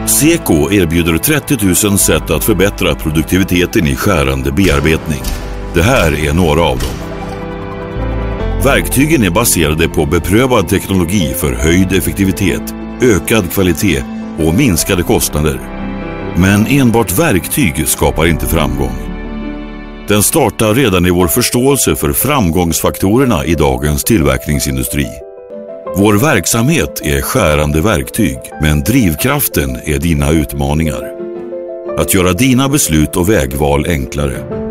Seko erbjuder 30 000 sätt att förbättra produktiviteten i skärande bearbetning. Det här är några av dem. Verktygen är baserade på beprövad teknologi för höjd effektivitet, ökad kvalitet och minskade kostnader. Men enbart verktyg skapar inte framgång. Den startar redan i vår förståelse för framgångsfaktorerna i dagens tillverkningsindustri. Vår verksamhet är skärande verktyg, men drivkraften är dina utmaningar. Att göra dina beslut och vägval enklare.